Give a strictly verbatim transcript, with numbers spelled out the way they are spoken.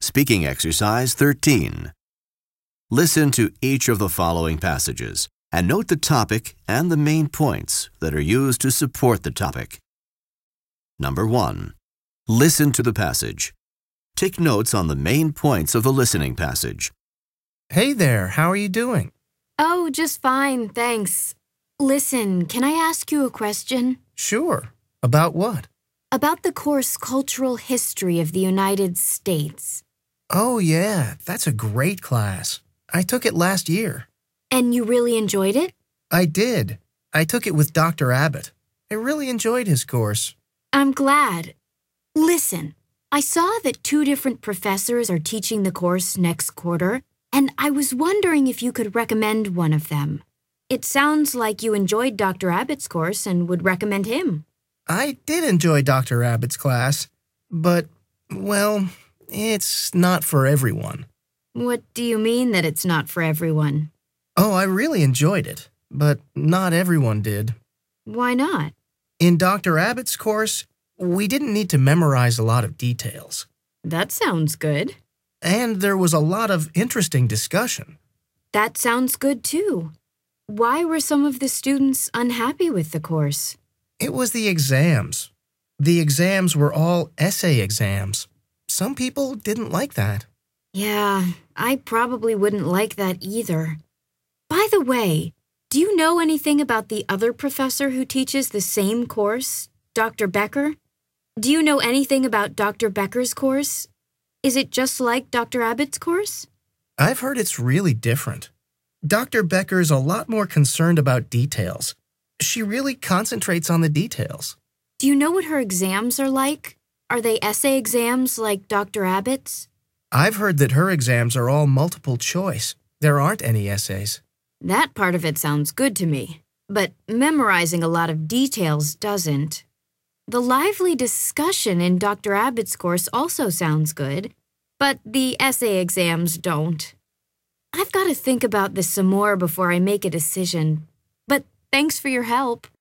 Speaking exercise thirteen. Listen to each of the following passages and note the topic and the main points that are used to support the topic. Number one. Listen to the passage. Take notes on the main points of the listening passage. Hey there, how are you doing? Oh, just fine, thanks. Listen, can I ask you a question? Sure. About what? About the course Cultural History of the United States. Oh, yeah, that's a great class. I took it last year. And you really enjoyed it? I did. I took it with Doctor Abbott. I really enjoyed his course. I'm glad. Listen, I saw that two different professors are teaching the course next quarter, and I was wondering if you could recommend one of them. It sounds like you enjoyed Doctor Abbott's course and would recommend him. I did enjoy Doctor Abbott's class, but, well, it's not for everyone. What do you mean that it's not for everyone? Oh, I really enjoyed it, but not everyone did. Why not? In Doctor Abbott's course, we didn't need to memorize a lot of details. That sounds good. And there was a lot of interesting discussion. That sounds good too. Why were some of the students unhappy with the course? It was the exams. The exams were all essay exams. Some people didn't like that. Yeah, I probably wouldn't like that either. By the way, do you know anything about the other professor who teaches the same course, Doctor Becker? Do you know anything about Doctor Becker's course? Is it just like Doctor Abbott's course? I've heard it's really different. Doctor Becker's a lot more concerned about details. She really concentrates on the details. Do you know what her exams are like? Are they essay exams like Doctor Abbott's? I've heard that her exams are all multiple choice. There aren't any essays. That part of it sounds good to me, but memorizing a lot of details doesn't. The lively discussion in Doctor Abbott's course also sounds good, but the essay exams don't. I've got to think about this some more before I make a decision, but thanks for your help.